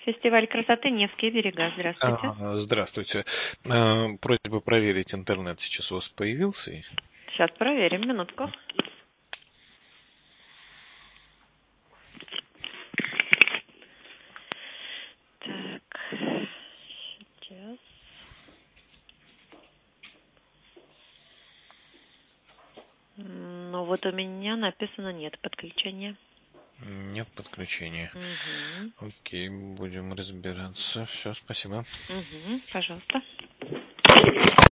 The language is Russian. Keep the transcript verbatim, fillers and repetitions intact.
Фестиваль красоты «Невские берега». Здравствуйте. А, Здравствуйте. А, Просьба проверить интернет сейчас у вас появился. Сейчас проверим, минутку. Так, сейчас. Ну вот у меня написано нет подключения. Нет подключения. Угу. Окей, будем разбираться. Все, спасибо. Угу, пожалуйста.